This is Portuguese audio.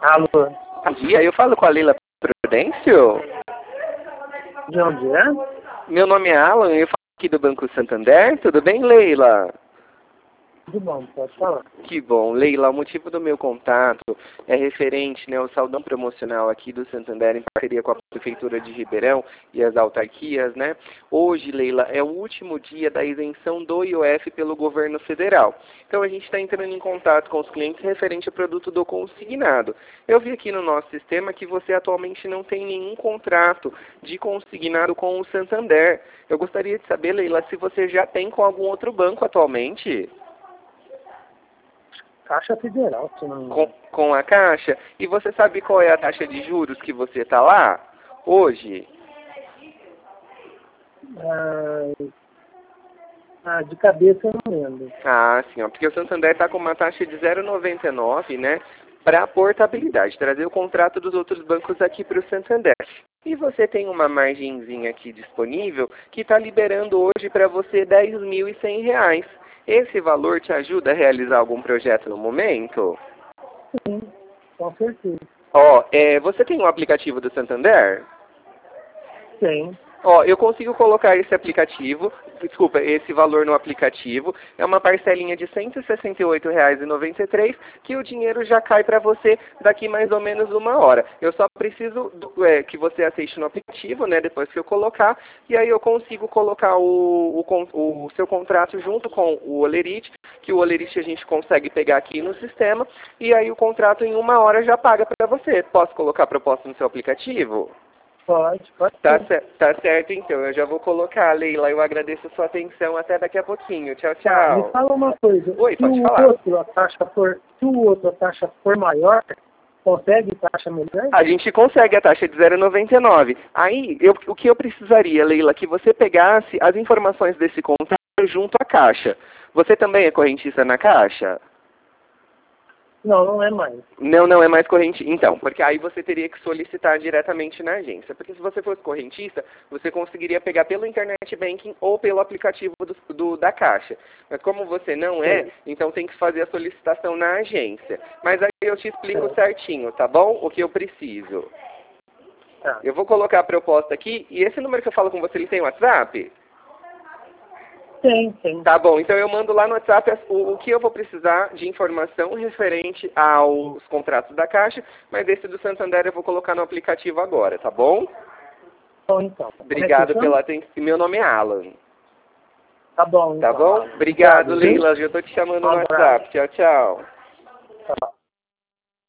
Alô? Bom dia, eu falo com a Leila Prudêncio. De onde é? Meu nome é Alan, eu falo aqui do Banco Santander. Tudo bem, Leila? Tudo bom, pode falar. Que bom. Leila, o motivo do meu contato é referente, né, ao saldão promocional aqui do Santander em parceria com a Prefeitura de Ribeirão e as autarquias, né? Hoje, Leila, é o último dia da isenção do IOF pelo governo federal. Então, a gente está entrando em contato com os clientes referente ao produto do consignado. Eu vi aqui no nosso sistema que você atualmente não tem nenhum contrato de consignado com o Santander. Eu gostaria de saber, Leila, se você já tem com algum outro banco atualmente. Caixa Federal, se não me engano. Com a Caixa? E você sabe qual é a taxa de juros que você está lá hoje? De cabeça eu não lembro. Ah, sim, ó, porque o Santander está com uma taxa de 0,99, né, para portabilidade, trazer o contrato dos outros bancos aqui para o Santander. E você tem uma margenzinha aqui disponível que está liberando hoje para você R$10.100. Esse valor te ajuda a realizar algum projeto no momento? Sim, com certeza. Ó, você tem um aplicativo do Santander? Tem. Ó, eu consigo colocar esse valor no aplicativo. É uma parcelinha de R$168,93 que o dinheiro já cai para você daqui mais ou menos 1 hora. Eu só preciso que você aceite no aplicativo, né, depois que eu colocar, e aí eu consigo colocar o seu contrato junto com o Olerite, que o Olerite a gente consegue pegar aqui no sistema, e aí o contrato em 1 hora já paga para você. Posso colocar a proposta no seu aplicativo? Pode Tá certo, então. Eu já vou colocar, Leila. Eu agradeço a sua atenção. Até daqui a pouquinho. Tchau, tchau. Me fala uma coisa. Oi, se pode o falar. Se o outro a taxa for maior, consegue taxa melhor? A gente consegue a taxa de 0,99. Aí, o que eu precisaria, Leila, que você pegasse as informações desse contrato junto à Caixa. Você também é correntista na Caixa? Não, não é mais. Não é mais correntista. Então, porque aí você teria que solicitar diretamente na agência. Porque se você fosse correntista, você conseguiria pegar pelo Internet Banking ou pelo aplicativo da Caixa. Mas como você não é, então tem que fazer a solicitação na agência. Mas aí eu te explico certinho, tá bom? O que eu preciso. Tá. Eu vou colocar a proposta aqui. E esse número que eu falo com você, ele tem WhatsApp? Tem. Tá bom, então eu mando lá no WhatsApp o que eu vou precisar de informação referente aos contratos da Caixa, mas esse do Santander eu vou colocar no aplicativo agora, tá bom? Bom, então. Obrigado pela atenção. Meu nome é Alan. Tá bom, então. Tá bom? Obrigado, Leila. Eu tô te chamando no WhatsApp. Tchau, tchau. Tchau.